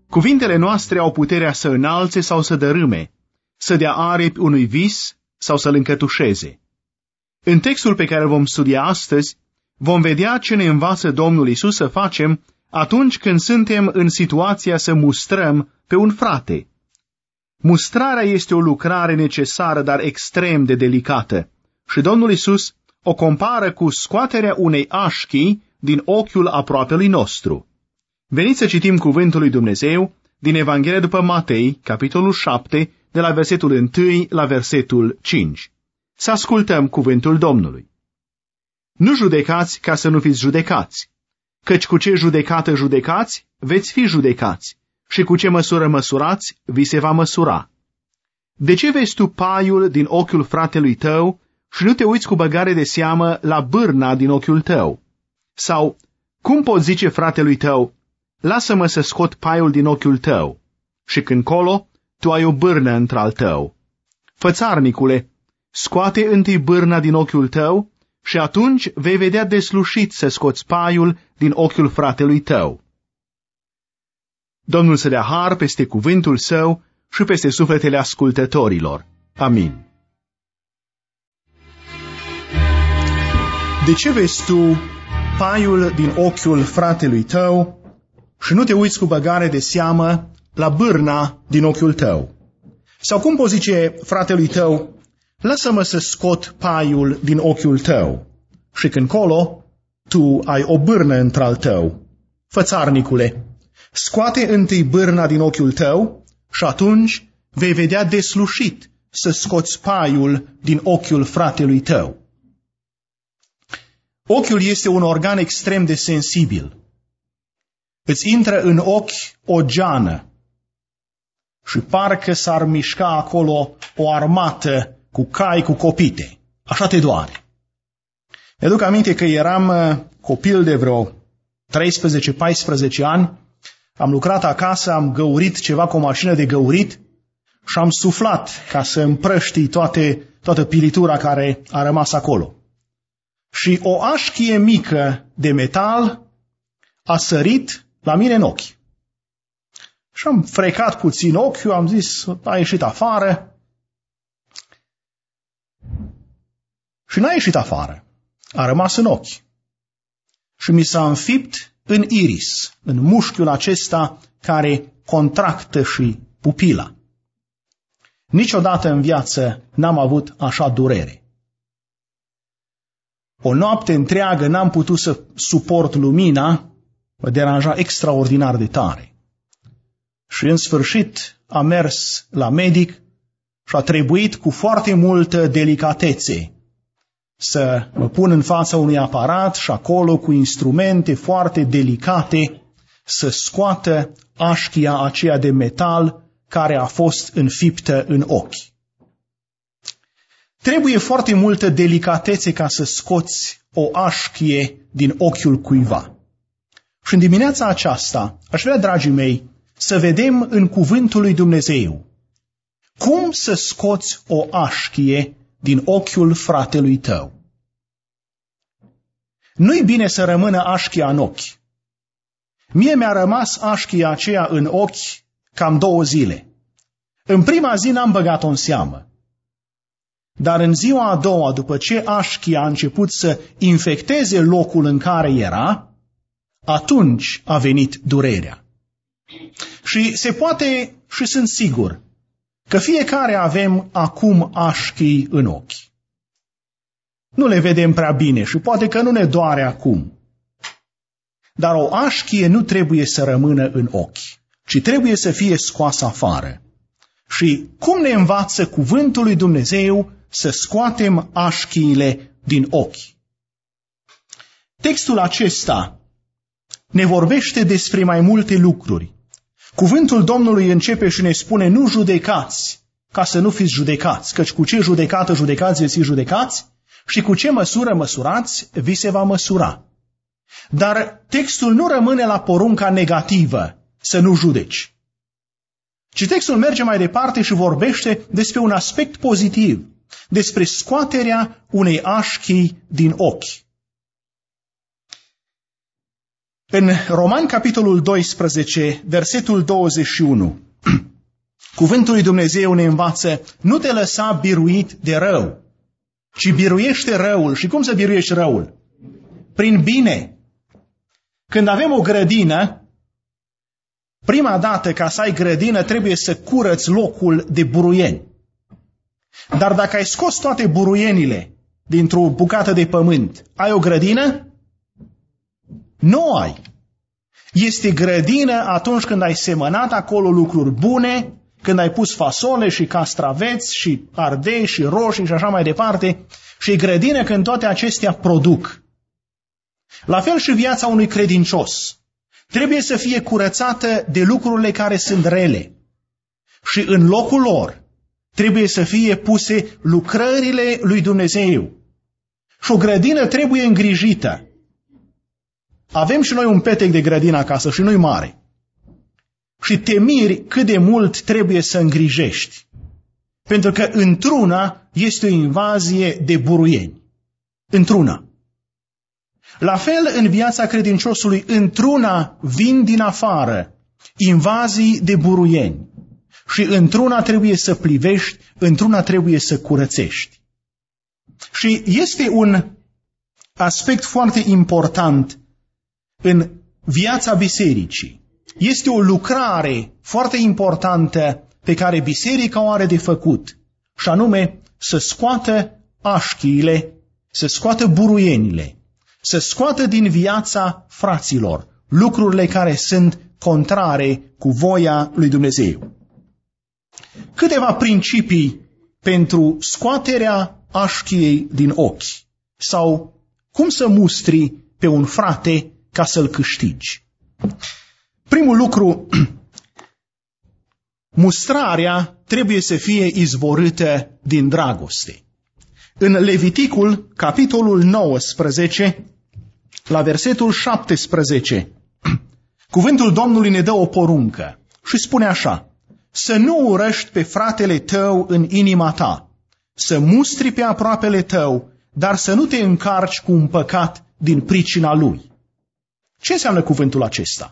Cuvintele noastre au puterea să înalțe sau să dărâme, să dea aripi unui vis sau să-l încătușeze. În textul pe care îl vom studia astăzi, vom vedea ce ne învață Domnul Iisus să facem atunci când suntem în situația să mustrăm pe un frate. Mustrarea este o lucrare necesară, dar extrem de delicată, și Domnul Iisus o compară cu scoaterea unei așchii din ochiul aproapelui nostru. Veniți să citim cuvântul lui Dumnezeu din Evanghelia după Matei, capitolul 7, de la versetul 1 la versetul 5. Să ascultăm cuvântul Domnului. Nu judecați ca să nu fiți judecați, căci cu ce judecată judecați, veți fi judecați, și cu ce măsură măsurați, vi se va măsura. De ce vezi tu paiul din ochiul fratelui tău și nu te uiți cu băgare de seamă la bârna din ochiul tău? Sau, cum poți zice fratelui tău, lasă-mă să scot paiul din ochiul tău, și când colo, tu ai o bârnă într-al tău? Fățarnicule, scoate întâi bârna din ochiul tău și atunci vei vedea deslușit să scoți paiul din ochiul fratelui tău. Domnul să dea har peste cuvântul său și peste sufletele ascultătorilor. Amin. De ce vezi tu paiul din ochiul fratelui tău și nu te uiți cu băgare de seamă la bârna din ochiul tău? Sau cum poți zice fratelui tău, lasă-mă să scot paiul din ochiul tău, și când colo, tu ai o bârnă într-al tău? Fățarnicule, scoate întâi bârna din ochiul tău și atunci vei vedea deslușit să scoți paiul din ochiul fratelui tău. Ochiul este un organ extrem de sensibil. Îți intră în ochi o geană și parcă s-ar mișca acolo o armată cu cai cu copite. Așa te doare. Mi-aduc aminte că eram copil de vreo 13-14 ani, am lucrat acasă, am găurit ceva cu o mașină de găurit și am suflat ca să împrăștii toată pilitura care a rămas acolo. Și o așchie mică de metal a sărit la mine în ochi. Și am frecat puțin ochiul, am zis, a ieșit afară. Și n-a ieșit afară, a rămas în ochi. Și mi s-a înfipt în iris, în mușchiul acesta care contractă și pupila. Niciodată în viață n-am avut așa durere. O noapte întreagă n-am putut să suport lumina, mă deranja extraordinar de tare. Și în sfârșit am mers la medic și a trebuit cu foarte multă delicatețe să mă pun în fața unui aparat și acolo cu instrumente foarte delicate să scoată așchia aceea de metal care a fost înfiptă în ochi. Trebuie foarte multă delicatețe ca să scoți o așchie din ochiul cuiva. Și în dimineața aceasta, aș vrea, dragii mei, să vedem în cuvântul lui Dumnezeu cum să scoți o așchie din ochiul fratelui tău. Nu-i bine să rămână așchia în ochi. Mie mi-a rămas așchia aceea în ochi cam 2 zile. În prima zi n-am băgat-o în seamă. Dar în ziua a doua, după ce așchia a început să infecteze locul în care era, atunci a venit durerea. Și se poate, și sunt sigur, că fiecare avem acum așchii în ochi. Nu le vedem prea bine și poate că nu ne doare acum. Dar o așchie nu trebuie să rămână în ochi, ci trebuie să fie scoasă afară. Și cum ne învață cuvântul lui Dumnezeu să scoatem așchiile din ochi? Textul acesta ne vorbește despre mai multe lucruri. Cuvântul Domnului începe și ne spune, nu judecați, ca să nu fiți judecați, căci cu ce judecată judecați, veți fi judecați, și cu ce măsură măsurați, vi se va măsura. Dar textul nu rămâne la porunca negativă, să nu judeci. Ci textul merge mai departe și vorbește despre un aspect pozitiv, despre scoaterea unei așchii din ochi. În Romani, capitolul 12, versetul 21, cuvântul lui Dumnezeu ne învață: nu te lăsa biruit de rău, ci biruiește răul. Și cum să biruiești răul? Prin bine. Când avem o grădină, prima dată ca să ai grădină trebuie să curăți locul de buruieni. Dar dacă ai scos toate buruienile dintr-o bucată de pământ, ai o grădină? Nu ai. Este grădină atunci când ai semănat acolo lucruri bune, când ai pus fasole și castraveți și ardei și roșii și așa mai departe, și e grădină când toate acestea produc. La fel și viața unui credincios trebuie să fie curățată de lucrurile care sunt rele. Și în locul lor trebuie să fie puse lucrările lui Dumnezeu. Și o grădină trebuie îngrijită. Avem și noi un petec de grădină acasă și nu-i mare. Și te miri cât de mult trebuie să îngrijești. Pentru că într-una este o invazie de buruieni. Într-una. La fel în viața credinciosului, într-una vin din afară invazii de buruieni. Și într-una trebuie să plivești, într-una trebuie să curățești. Și este un aspect foarte important în viața bisericii. Este o lucrare foarte importantă pe care biserica o are de făcut, și anume să scoată așchiile, să scoată buruienile, să scoată din viața fraților lucrurile care sunt contrare cu voia lui Dumnezeu. Câteva principii pentru scoaterea așchiei din ochi, sau cum să mustri pe un frate ca să-l câștigi. Primul lucru, mustrarea trebuie să fie izvorâtă din dragoste. În Leviticul, capitolul 19, la versetul 17, cuvântul Domnului ne dă o poruncă și spune așa: să nu urăști pe fratele tău în inima ta, să mustri pe aproapele tău, dar să nu te încarci cu un păcat din pricina lui. Ce înseamnă cuvântul acesta?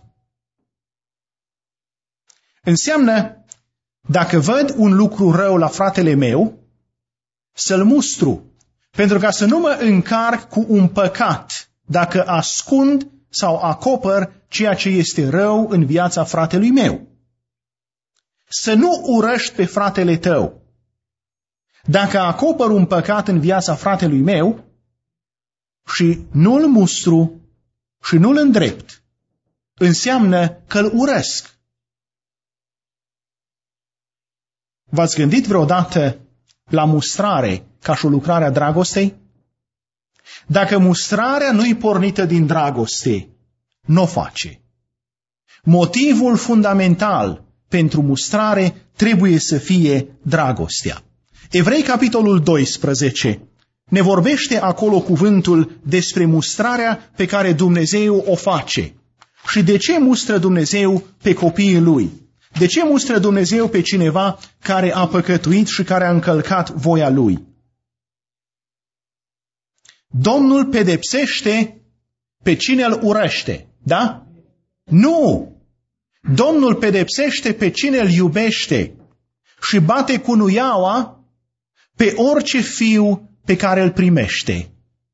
Înseamnă, dacă văd un lucru rău la fratele meu, să-l mustru, pentru ca să nu mă încarc cu un păcat dacă ascund sau acopăr ceea ce este rău în viața fratelui meu. Să nu urăști pe fratele tău. Dacă acopăr un păcat în viața fratelui meu și nu-l mustru și nu-l îndrept, înseamnă că-l urăsc. V-ați gândit vreodată la mustrare ca și o lucrare a dragostei? Dacă mustrarea nu-i pornită din dragoste, nu o face. Motivul fundamental pentru mustrare trebuie să fie dragostea. Evrei, capitolul 12, ne vorbește acolo cuvântul despre mustrarea pe care Dumnezeu o face. Și de ce mustră Dumnezeu pe copiii Lui? De ce mustră Dumnezeu pe cineva care a păcătuit și care a încălcat voia Lui? Domnul pedepsește pe cine îl urăște, da? Nu! Domnul pedepsește pe cine îl iubește și bate cu nuiaua pe orice fiu pe care îl primește.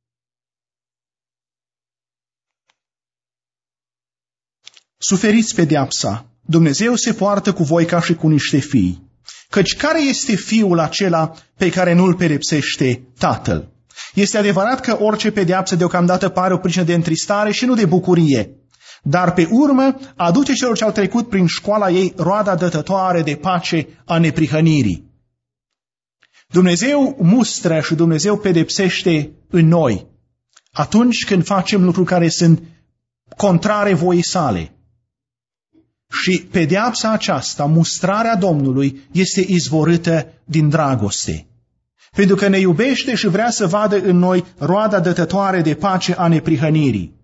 Suferiți pedeapsa. Dumnezeu se poartă cu voi ca și cu niște fii. Căci care este fiul acela pe care nu-l pedepsește tatăl? Este adevărat că orice pedeapsă deocamdată pare o pricină de întristare și nu de bucurie, dar pe urmă aduce celor ce au trecut prin școala ei roada dătătoare de pace a neprihănirii. Dumnezeu mustră și Dumnezeu pedepsește în noi atunci când facem lucruri care sunt contrare voii sale. Și pedeapsa aceasta, mustrarea Domnului, este izvorâtă din dragoste. Pentru că ne iubește și vrea să vadă în noi roada dătătoare de pace a neprihănirii.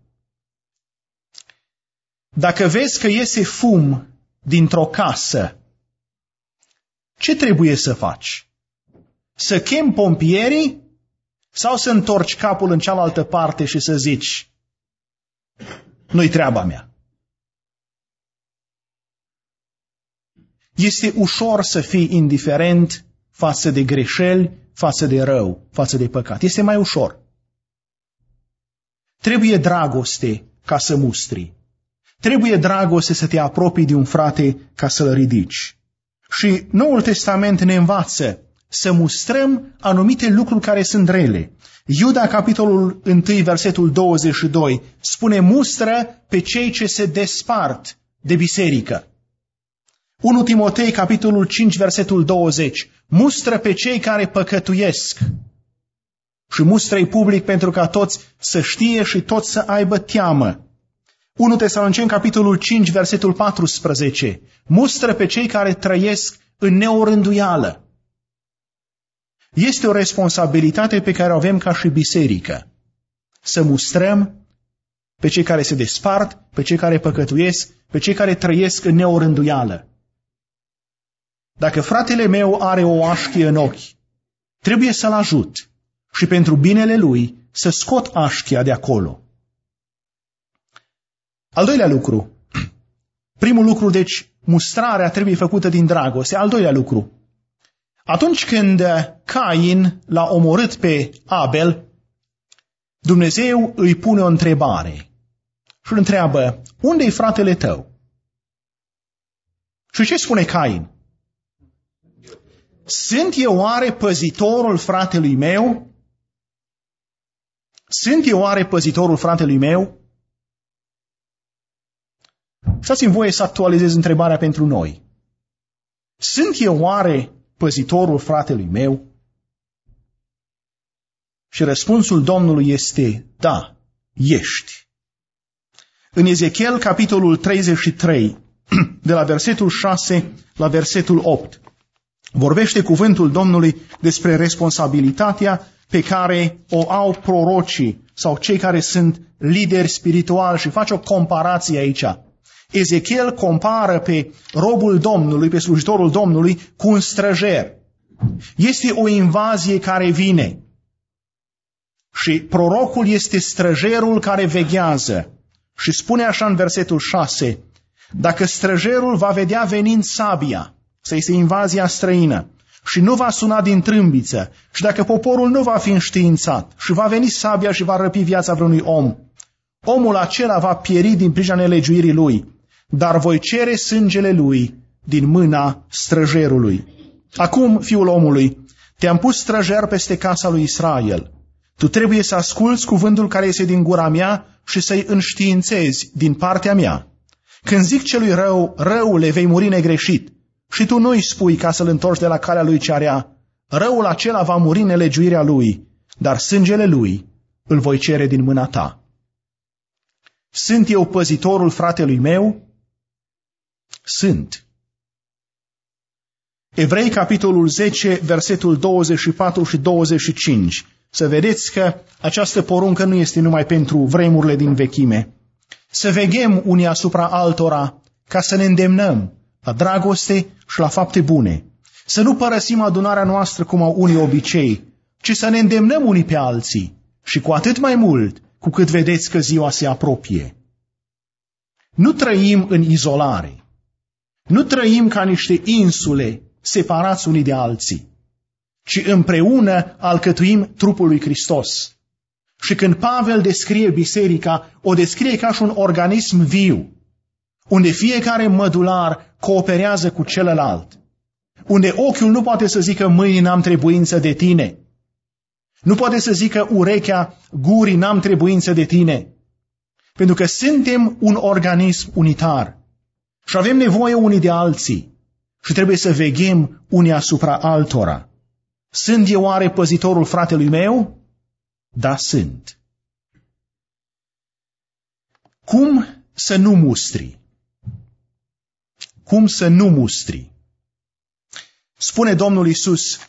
Dacă vezi că iese fum dintr-o casă, ce trebuie să faci? Să chemi pompierii sau să întorci capul în cealaltă parte și să zici: nu-i treaba mea. Este ușor să fii indiferent față de greșeli, față de rău, față de păcat. Este mai ușor. Trebuie dragoste ca să mustri. Trebuie dragoste să te apropii de un frate ca să-l ridici. Și Noul Testament ne învață să mustrăm anumite lucruri care sunt rele. Iuda, capitolul 1, versetul 22, spune: mustră pe cei ce se despart de biserică. 1 Timotei, capitolul 5, versetul 20, mustră pe cei care păcătuiesc. Și mustră-i public pentru ca toți să știe și toți să aibă teamă. 1 Tesaloniceni, capitolul 5, versetul 14, mustră pe cei care trăiesc în neorânduială. Este o responsabilitate pe care o avem ca și biserică. Să mustrăm pe cei care se despart, pe cei care păcătuiesc, pe cei care trăiesc în neorânduială. Dacă fratele meu are o așchie în ochi, trebuie să-l ajut și pentru binele lui să scot așchia de acolo. Al doilea lucru. Primul lucru, deci, mustrarea trebuie făcută din dragoste. Al doilea lucru. Atunci când Cain l-a omorât pe Abel, Dumnezeu îi pune o întrebare și îl întreabă: unde-i fratele tău? Și ce spune Cain? Sunt eu oare păzitorul fratelui meu? Sunt eu oare păzitorul fratelui meu? Dați-mi voie să actualizez întrebarea pentru noi. Sunt eu oare păzitorul fratelui meu? Și răspunsul Domnului este: da, ești. În Ezechiel, capitolul 33, de la versetul 6 la versetul 8, vorbește cuvântul Domnului despre responsabilitatea pe care o au prorocii sau cei care sunt lideri spirituali și face o comparație aici. Ezechiel compară pe robul Domnului, pe slujitorul Domnului, cu un străjer. Este o invazie care vine. Și prorocul este străjerul care veghează. Și spune așa în versetul 6, dacă străjerul va vedea venind sabia, să este invazia străină, și nu va suna din trâmbiță, și dacă poporul nu va fi înștiințat, și va veni sabia și va răpi viața vreunui om, omul acela va pieri din pricina nelegiuirii lui, dar voi cere sângele lui din mâna străjerului. Acum, fiul omului, te-am pus străjer peste casa lui Israel. Tu trebuie să asculți cuvântul care iese din gura mea și să-i înștiințezi din partea mea. Când zic celui rău, răule, vei muri negreșit, și tu nu-i spui ca să-l întorci de la calea lui cea rea, răul acela va muri în nelegiuirea lui, dar sângele lui îl voi cere din mâna ta. Sunt eu păzitorul fratelui meu? Sunt. Evrei, capitolul 10, versetul 24 și 25. Să vedeți că această poruncă nu este numai pentru vremurile din vechime. Să veghem unii asupra altora ca să ne îndemnăm la dragoste și la fapte bune. Să nu părăsim adunarea noastră cum au unii obicei, ci să ne îndemnăm unii pe alții și cu atât mai mult cu cât vedeți că ziua se apropie. Nu trăim în izolare. Nu trăim ca niște insule separați unii de alții, ci împreună alcătuim trupul lui Hristos. Și când Pavel descrie biserica, o descrie ca și un organism viu, unde fiecare mădular cooperează cu celălalt, unde ochiul nu poate să zică mâinii n-am trebuință de tine, nu poate să zică urechea gurii n-am trebuință de tine, pentru că suntem un organism unitar și avem nevoie unii de alții și trebuie să veghem unii asupra altora. Sunt eu oare păzitorul fratelui meu? Da, sunt. Cum să nu mustri? Cum să nu mustri? Spune Domnul Iisus: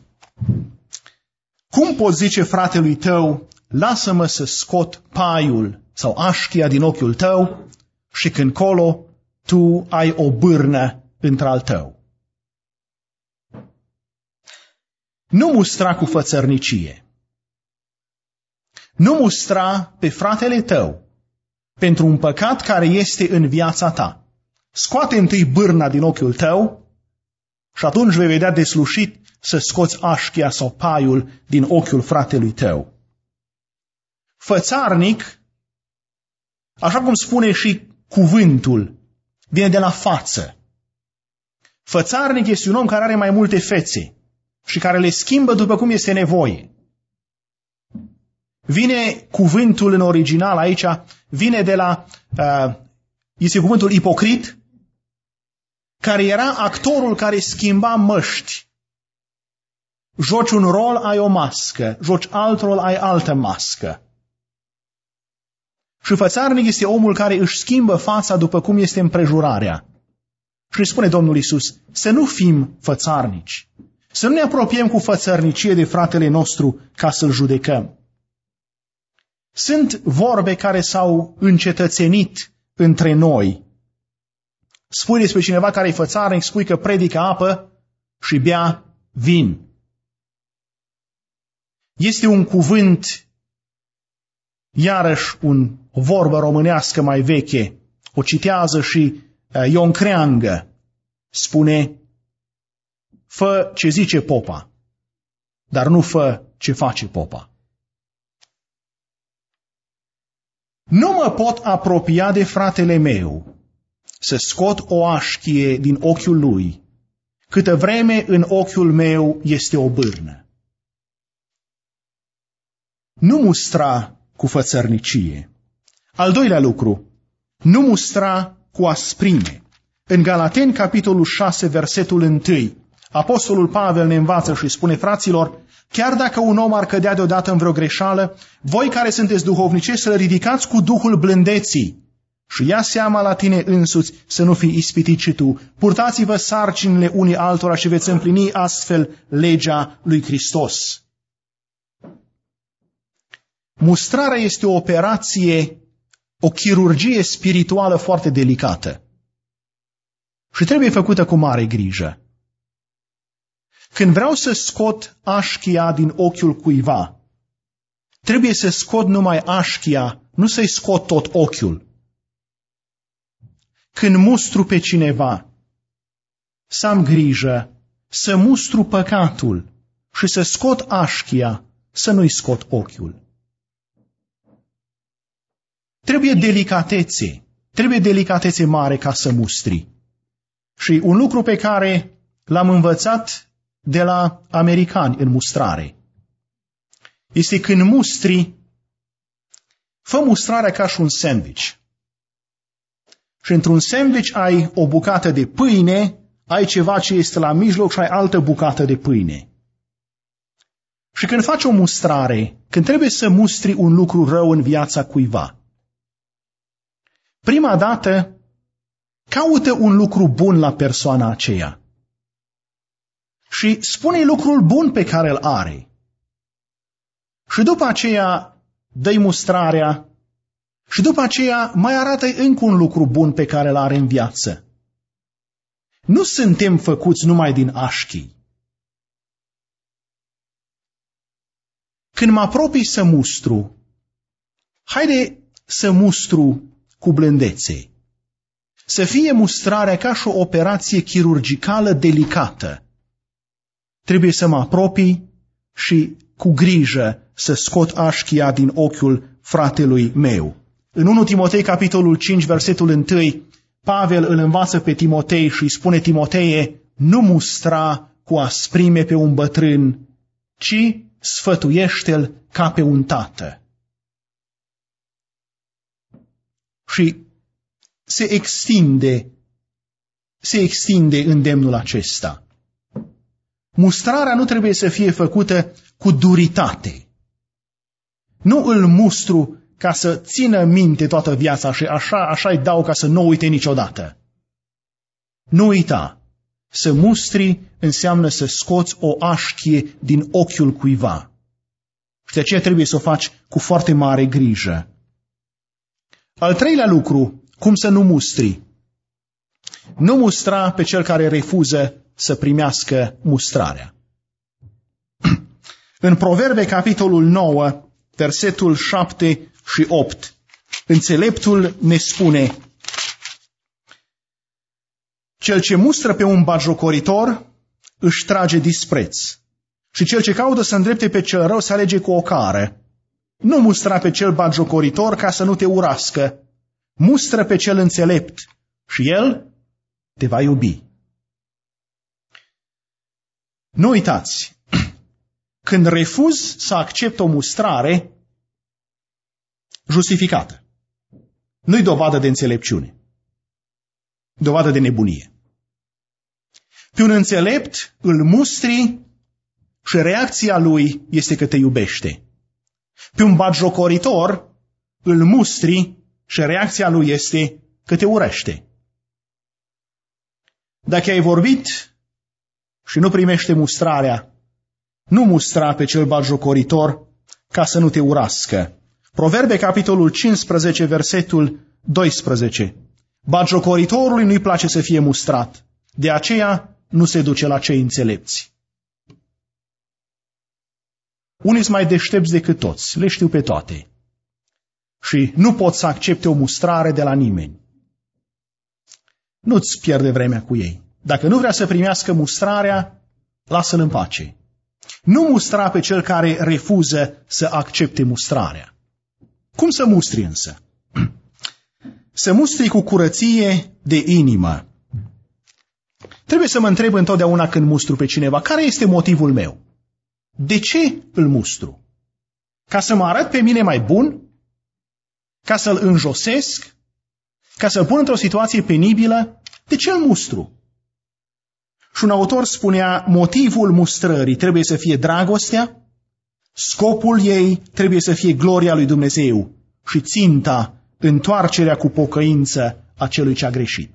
cum poți zice fratelui tău, lasă-mă să scot paiul sau așchia din ochiul tău, și când colo tu ai o bârnă într-al tău? Nu mustra cu fățărnicie. Nu mustra pe fratele tău pentru un păcat care este în viața ta. Scoate întâi bârna din ochiul tău și atunci vei vedea deslușit să scoți așchia sau paiul din ochiul fratelui tău. Fățarnic, așa cum spune și cuvântul, vine de la față. Fățarnic este un om care are mai multe fețe și care le schimbă după cum este nevoie. Vine cuvântul în original aici, vine de la, este cuvântul ipocrit, care era actorul care schimba măști. Joci un rol, ai o mască, joci alt rol, ai altă mască. Și fățarnic este omul care își schimbă fața după cum este împrejurarea. Și spune Domnul Iisus, să nu fim fățarnici, să nu ne apropiem cu fățărnicie de fratele nostru ca să-l judecăm. Sunt vorbe care s-au încetățenit între noi. Spui despre cineva care e fățarnic, spui că predică apă și bea vin. Este un cuvânt, iarăși o vorbă românească mai veche, o citează și Ion Creangă, spune, fă ce zice popa, dar nu fă ce face popa. Nu mă pot apropia de fratele meu să scot o așchie din ochiul lui, câtă vreme în ochiul meu este o bârnă. Nu mustra cu fățărnicie. Al doilea lucru, nu mustra cu asprime. În Galateni, capitolul 6, versetul 1, Apostolul Pavel ne învață și spune, fraților, chiar dacă un om ar cădea deodată în vreo greșeală, voi care sunteți duhovnicești să-l ridicați cu duhul blândeții și ia seama la tine însuți să nu fii ispitit și tu. Purtați-vă sarcinile unii altora și veți împlini astfel legea lui Hristos. Mustrarea este o operație, o chirurgie spirituală foarte delicată și trebuie făcută cu mare grijă. Când vreau să scot așchia din ochiul cuiva, trebuie să scot numai așchia, nu să-i scot tot ochiul. Când mustru pe cineva, să am grijă să mustru păcatul și să scot așchia, să nu-i scot ochiul. Trebuie delicatețe mare ca să mustri. Și un lucru pe care l-am învățat de la americani în mustrare este când mustri, fă mustrarea ca și un sandwich. Și într-un sandwich ai o bucată de pâine, ai ceva ce este la mijloc și ai altă bucată de pâine. Și când faci o mustrare, când trebuie să mustri un lucru rău în viața cuiva, prima dată caută un lucru bun la persoana aceea și spune lucrul bun pe care îl are. Și după aceea dă-i mustrarea și după aceea mai arată-i încă un lucru bun pe care îl are în viață. Nu suntem făcuți numai din așchii. Când mă apropii să mustru, haide să mustru cu blândețe. Să fie mustrarea ca și o operație chirurgicală delicată. Trebuie să mă apropii și cu grijă să scot așchia din ochiul fratelui meu. În 1 Timotei, capitolul 5, versetul 1, Pavel îl învață pe Timotei și îi spune, Timoteie, nu mustra cu asprime pe un bătrân, ci sfătuiește-l ca pe un tată. Și se extinde îndemnul acesta. Mustrarea nu trebuie să fie făcută cu duritate. Nu îl mustru ca să țină minte toată viața și așa îi dau ca să nu uite niciodată. Nu uita, să mustri înseamnă să scoți o așchie din ochiul cuiva. Și de aceea trebuie să o faci cu foarte mare grijă. Al treilea lucru, cum să nu mustri. Nu mustra pe cel care refuză să primească mustrarea. În Proverbe, capitolul 9, versetul 7 și 8, Înțeleptul ne spune: cel ce mustră pe un batjocoritor își trage dispreț, și cel ce caută să îndrepte pe cel rău se alege cu o cară. Nu mustra pe cel batjocoritor ca să nu te urască, mustră pe cel înțelept și el te va iubi. Nu uitați, când refuzi să accepti o mustrare justificată, nu-i dovadă de înțelepciune, dovadă de nebunie. Pe un înțelept îl mustri și reacția lui este că te iubește. Pe un batjocoritor îl mustri și reacția lui este că te urăște. Dacă ai vorbit și nu primește mustrarea, nu mustra pe cel batjocoritor ca să nu te urască. Proverbe, capitolul 15, versetul 12. Batjocoritorului nu-i place să fie mustrat, de aceea nu se duce la cei înțelepți. Unii sunt mai deștepți decât toți, le știu pe toate. Și nu pot să accepte o mustrare de la nimeni. Nu-ți pierde vremea cu ei. Dacă nu vrea să primească mustrarea, lasă-l în pace. Nu mustra pe cel care refuză să accepte mustrarea. Cum să mustri însă? Să mustri cu curăție de inimă. Trebuie să mă întreb întotdeauna când mustru pe cineva, care este motivul meu? De ce îl mustru? Ca să mă arăt pe mine mai bun? Ca să-l înjosesc? Ca să-l pun într-o situație penibilă? De ce îl mustru? Și un autor spunea, motivul mustrării trebuie să fie dragostea, scopul ei trebuie să fie gloria lui Dumnezeu și ținta, întoarcerea cu pocăință a celui ce a greșit.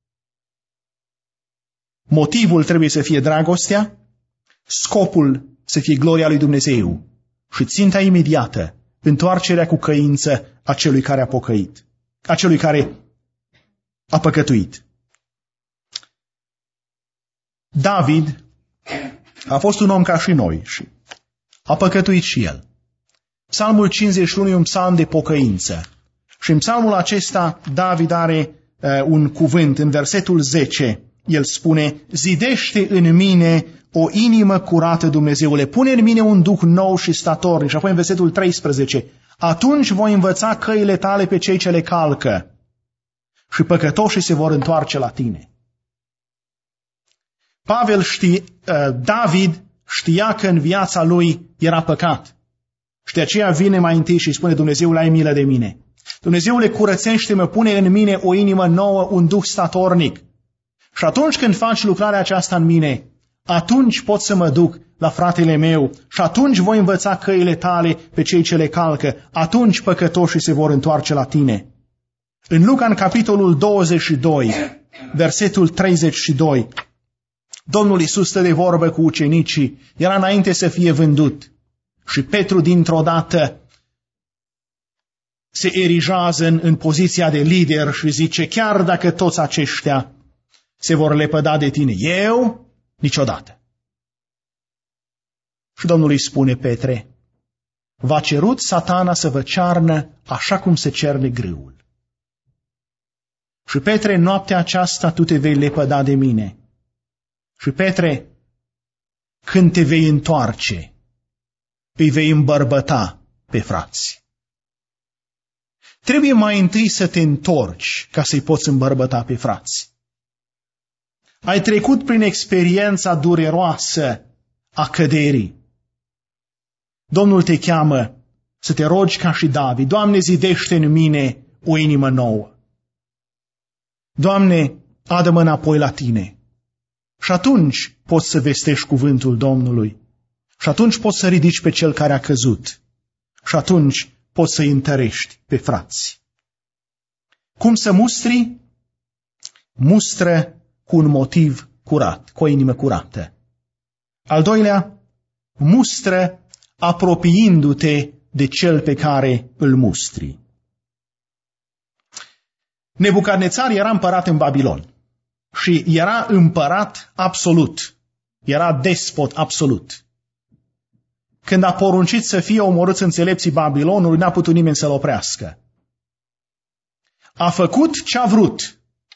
Motivul trebuie să fie dragostea, scopul să fie gloria lui Dumnezeu și ținta imediată, întoarcerea cu căință a celui care a pocăit, a celui care a păcătuit. David a fost un om ca și noi și a păcătuit și el. Psalmul 51 e un psalm de pocăință. Și în psalmul acesta David are un cuvânt. În versetul 10 el spune: zidește în mine o inimă curată, Dumnezeule, pune în mine un duh nou și statornic. Și apoi în versetul 13: atunci voi învăța căile tale pe cei ce le calcă și păcătoșii se vor întoarce la tine. David știa că în viața lui era păcat. Și de aceea vine mai întâi și spune: Dumnezeule, ai milă de mine. Dumnezeule, curățește-mă, pune în mine o inimă nouă, un duh statornic. Și atunci când faci lucrarea aceasta în mine, atunci pot să mă duc la fratele meu și atunci voi învăța căile tale pe cei ce le calcă. Atunci păcătoșii se vor întoarce la tine. În Luca, în capitolul 22, versetul 32, Domnul Iisus stă de vorbă cu ucenicii, era înainte să fie vândut. Și Petru dintr-o dată se erigează în poziția de lider și zice: chiar dacă toți aceștia se vor lepăda de tine, eu niciodată. Și Domnul îi spune: Petre, v-a cerut Satana să vă cearnă așa cum se cerne grâul. Și Petre, noaptea aceasta tu te vei lepăda de mine. Și Petre, când te vei întoarce, îi vei îmbărbăta pe frați. Trebuie mai întâi să te întorci ca să-i poți îmbărbăta pe frați. Ai trecut prin experiența dureroasă a căderii. Domnul te cheamă să te rogi ca și David: Doamne, zidește în mine o inimă nouă. Doamne, adă-mă înapoi la tine. Și atunci poți să vestești cuvântul Domnului. Și atunci poți să ridici pe cel care a căzut. Și atunci poți să-i întărești pe frați. Cum să mustri? Mustră cu un motiv curat, cu o inimă curată. Al doilea, mustră apropiindu-te de cel pe care îl mustri. Nebucadnețar era împărat în Babilon și era împărat absolut, era despot absolut. Când a poruncit să fie omorâți înțelepții Babilonului, n-a putut nimeni să-l oprească. a făcut ce a vrut.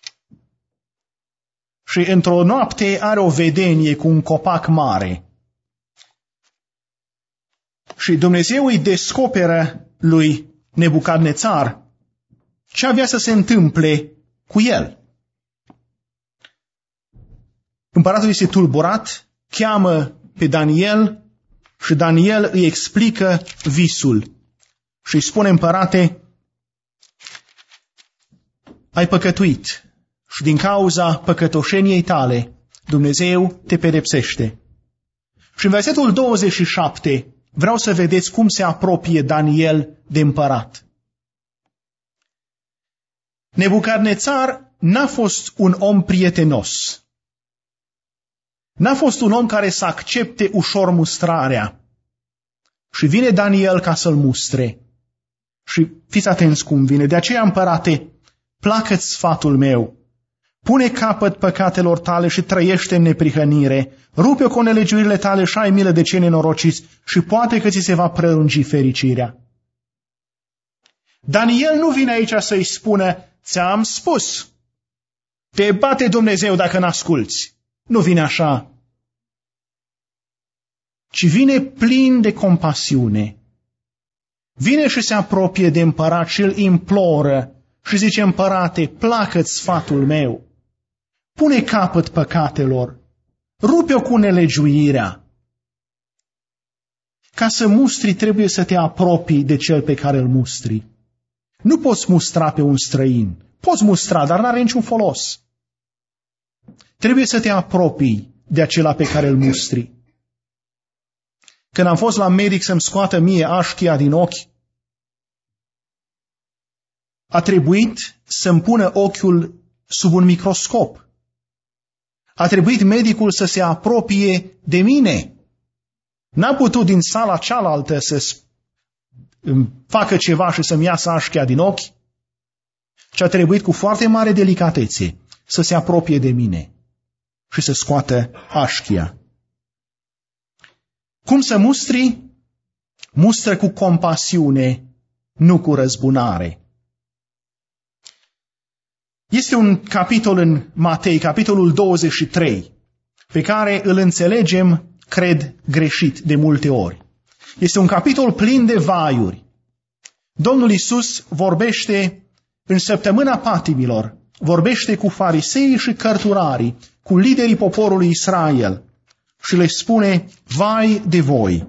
Și într-o noapte are o vedenie cu un copac mare. Și Dumnezeu îi descoperă lui Nebucadnețar ce avea să se întâmple cu el. Împăratul este tulburat, cheamă pe Daniel și Daniel îi explică visul. Și îi spune: împărate, ai păcătuit și din cauza păcătoșeniei tale Dumnezeu te pedepsește. Și în versetul 27 vreau să vedeți cum se apropie Daniel de împărat. Nebucadnețar n-a fost un om prietenos. N-a fost un om care să accepte ușor mustrarea. Și vine Daniel ca să-l mustre. Și fiți atenți cum vine. De aceea, împărate, placă-ți sfatul meu. Pune capăt păcatelor tale și trăiește în neprihănire. Rupe-o cu nelegiuirile tale și ai milă de cei nenorociți și poate că ți se va prelungi fericirea. Daniel nu vine aici să-i spună: ți-am spus, te bate Dumnezeu dacă n-asculți. Nu vine așa. Ci vine plin de compasiune. Vine și se apropie de împărat și îl imploră și zice: împărate, placă-ți sfatul meu. Pune capăt păcatelor. Rupe-o cu nelegiuirea. Ca să mustri trebuie să te apropii de cel pe care îl mustri. Nu poți mustra pe un străin. Poți mustra, dar n-are niciun folos. Trebuie să te apropii de acela pe care îl mustri. Când am fost la medic să-mi scoată mie așchia din ochi, a trebuit să-mi pună ochiul sub un microscop. A trebuit medicul să se apropie de mine. N-a putut din sala cealaltă să îmi facă ceva și să-mi iasă așchia din ochi, ci a trebuit cu foarte mare delicatețe să se apropie de mine și să scoată așchia. Cum să mustri? Mustră cu compasiune, nu cu răzbunare. Este un capitol în Matei, capitolul 23, pe care îl înțelegem, cred, greșit de multe ori. Este un capitol plin de vaiuri. Domnul Iisus vorbește în săptămâna patimilor, vorbește cu fariseii și cărturarii, cu liderii poporului Israel și le spune: vai de voi!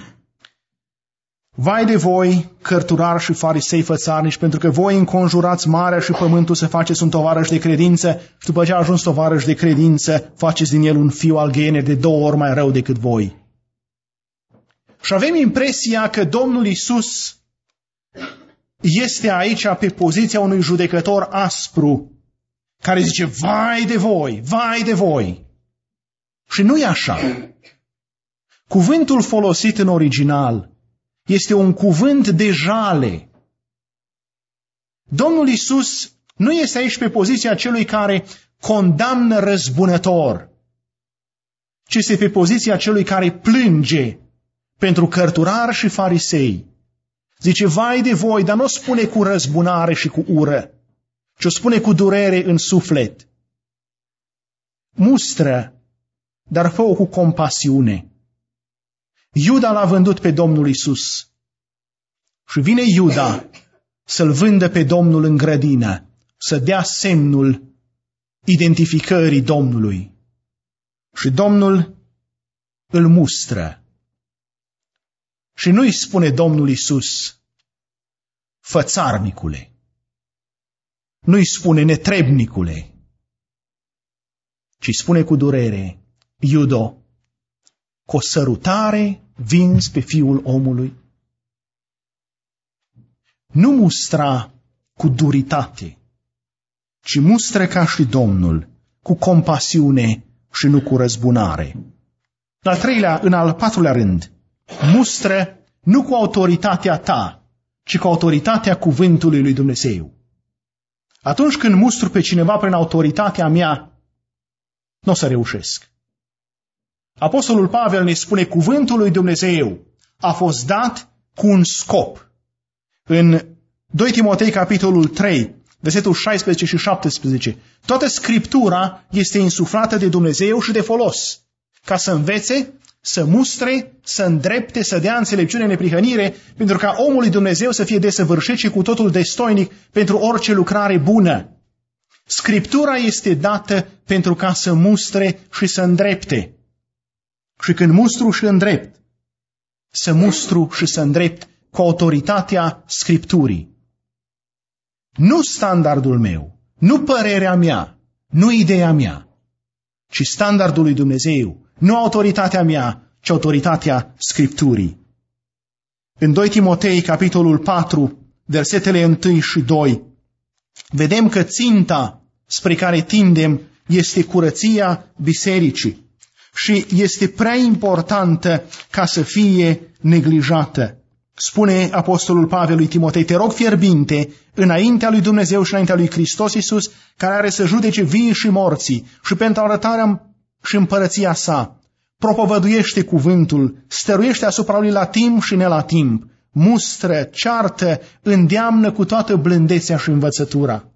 Vai de voi, cărturari și farisei fățarnici, pentru că voi înconjurați marea și pământul să faceți un tovarăș de credință și după ce a ajuns tovarăș de credință, faceți din el un fiu al ghenei de 2 ori mai rău decât voi. Și avem impresia că Domnul Iisus este aici pe poziția unui judecător aspru, care zice: vai de voi, vai de voi! Și nu e așa. Cuvântul folosit în original este un cuvânt de jale. Domnul Iisus nu este aici pe poziția celui care condamnă răzbunător, ci este pe poziția celui care plânge pentru cărturari și farisei. Zice: vai de voi, dar nu o spune cu răzbunare și cu ură, ci o spune cu durere în suflet. Mustră, dar fă-o cu compasiune. Iuda l-a vândut pe Domnul Iisus. Și vine Iuda să-l vândă pe Domnul în grădină, să dea semnul identificării Domnului. Și Domnul îl mustră. Și nu îi spune Domnul Iisus: fățarnicule. Nu îi spune: netrebnicule. Ci spune cu durere: Iudo, cu o sărutare vinzi pe Fiul omului. Nu mustra cu duritate, ci mustră ca și Domnul, cu compasiune și nu cu răzbunare. În al patrulea rând, mustră nu cu autoritatea ta, ci cu autoritatea cuvântului lui Dumnezeu. Atunci când mustru pe cineva prin autoritatea mea, nu o să reușesc. Apostolul Pavel ne spune: cuvântul lui Dumnezeu a fost dat cu un scop. În 2 Timotei, capitolul 3, versetul 16 și 17. Toată Scriptura este insuflată de Dumnezeu și de folos, ca să învețe, să mustre, să îndrepte, să dea înțelepciune, neprihănire, pentru ca omul lui Dumnezeu să fie desăvârșit și cu totul destoinic pentru orice lucrare bună. Scriptura este dată pentru ca să mustre și să îndrepte. Și când mustru și îndrept, să mustru și să îndrept cu autoritatea Scripturii. Nu standardul meu, nu părerea mea, nu ideea mea, ci standardul lui Dumnezeu, nu autoritatea mea, ci autoritatea Scripturii. În 2 Timotei, capitolul 4, versetele 1 și 2, vedem că ținta spre care tindem este curăția bisericii și este prea importantă ca să fie neglijată. Spune apostolul Pavel lui Timotei: te rog fierbinte, înaintea lui Dumnezeu și înaintea lui Hristos Iisus, care are să judece vii și morții, și pentru arătarea și împărăția sa, propovăduiește cuvântul, stăruiește asupra lui la timp și ne la timp, mustră, ceartă, îndeamnă cu toată blândețea și învățătura.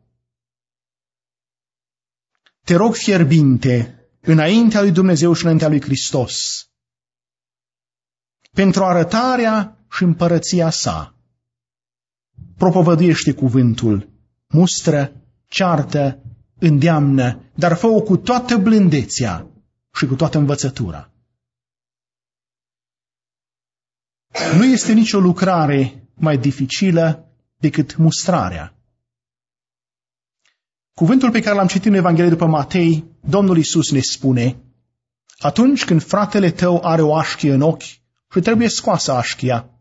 Te rog fierbinte, înaintea lui Dumnezeu și înaintea lui Hristos, pentru arătarea și împărăția sa, propovăduiește cuvântul, mustră, ceartă, îndeamnă, dar fă-o cu toată blândețea și cu toată învățătura. Nu este nicio lucrare mai dificilă decât mustrarea. Cuvântul pe care l-am citit în Evanghelie după Matei, Domnul Iisus ne spune: atunci când fratele tău are o așchie în ochi și trebuie scoasă așchia,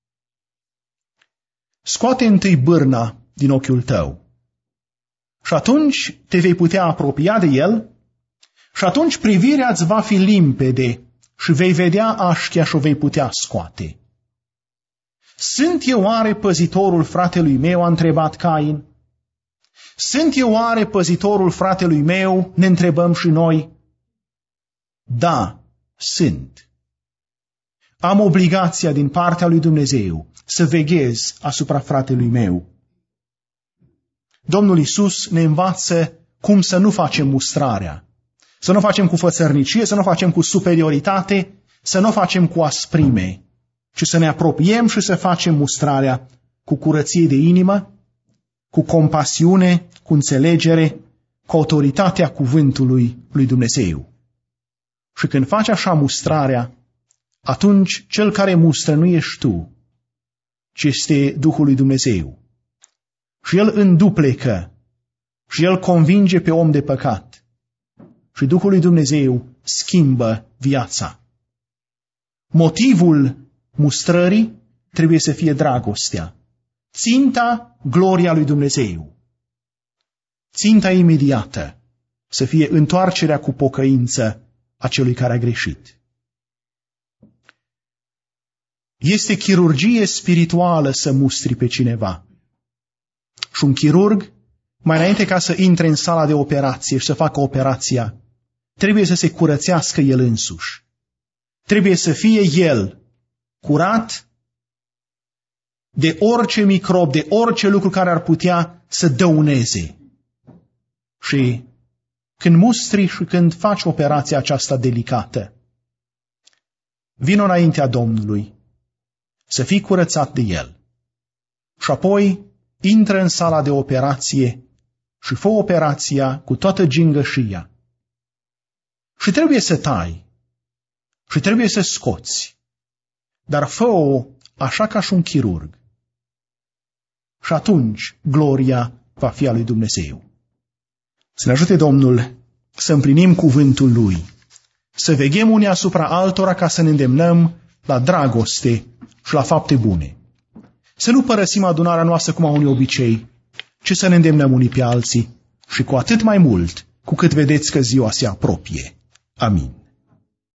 scoate întâi bârna din ochiul tău. Și atunci te vei putea apropia de el și atunci privirea îți va fi limpede și vei vedea așchia și o vei putea scoate. Sunt eu oare păzitorul fratelui meu? A întrebat Cain. Sunt eu oare păzitorul fratelui meu? Ne întrebăm și noi. Da, sunt. Am obligația din partea lui Dumnezeu să veghez asupra fratelui meu. Domnul Iisus ne învață cum să nu facem mustrarea. Să nu facem cu fățărnicie, să nu facem cu superioritate, să nu facem cu asprime, ci să ne apropiem și să facem mustrarea cu curăție de inimă, cu compasiune, cu înțelegere, cu autoritatea cuvântului lui Dumnezeu. Și când faci așa mustrarea, atunci cel care mustră nu ești tu, ci este Duhul lui Dumnezeu. Și El înduplecă și El convinge pe om de păcat. Și Duhul lui Dumnezeu schimbă viața. Motivul mustrării trebuie să fie dragostea. Ținta, gloria lui Dumnezeu. Ținta imediată să fie întoarcerea cu pocăință a celui care a greșit. Este chirurgie spirituală să mustri pe cineva. Și un chirurg, mai înainte ca să intre în sala de operație și să facă operația, trebuie să se curățească el însuși. Trebuie să fie el curat de orice microb, de orice lucru care ar putea să dăuneze. Și când mustri și când faci operația aceasta delicată, vino înaintea Domnului să fii curățat de El. Și apoi intră în sala de operație și fă operația cu toată gingășia. Și trebuie să tai și trebuie să scoți, dar fă-o așa ca și un chirurg. Și atunci gloria va fi a lui Dumnezeu. Să ne ajute Domnul să împlinim cuvântul Lui, să veghem unii asupra altora ca să ne îndemnăm la dragoste și la fapte bune. Să nu părăsim adunarea noastră cum au unii obicei, ci să ne îndemnăm unii pe alții și cu atât mai mult cu cât vedeți că ziua se apropie. Amin.